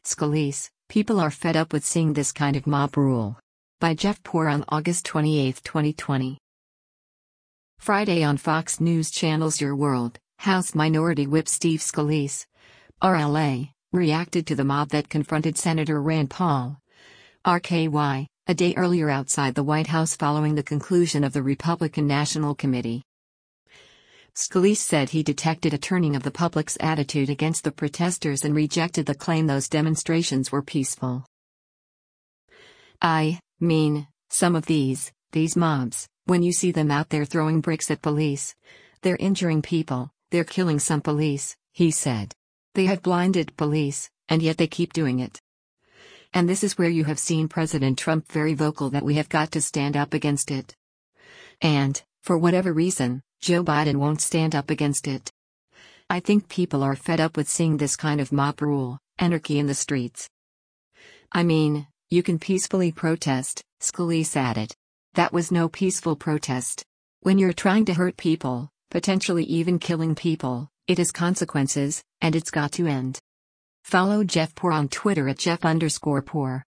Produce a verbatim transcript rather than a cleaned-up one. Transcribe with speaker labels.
Speaker 1: Scalise, people are fed up with seeing this kind of mob rule. By Jeff Poor on August twenty-eighth, twenty twenty. Friday on Fox News Channel's Your World, House Minority Whip Steve Scalise, R L A, reacted to the mob that confronted Senator Rand Paul, R K Y, a day earlier outside the White House following the conclusion of the Republican National Committee. Scalise said he detected a turning of the public's attitude against the protesters and rejected the claim those demonstrations were peaceful. I mean, some of these, these mobs, when you see them out there throwing bricks at police, they're injuring people, they're killing some police, he said. They have blinded police, and yet they keep doing it. And this is where you have seen President Trump very vocal that we have got to stand up against it. And, for whatever reason, Joe Biden won't stand up against it. I think people are fed up with seeing this kind of mob rule, anarchy in the streets. I mean, you can peacefully protest, Scalise added. That was no peaceful protest. When you're trying to hurt people, potentially even killing people, it has consequences, and it's got to end. Follow Jeff Poor on Twitter at Jeff underscore Poor.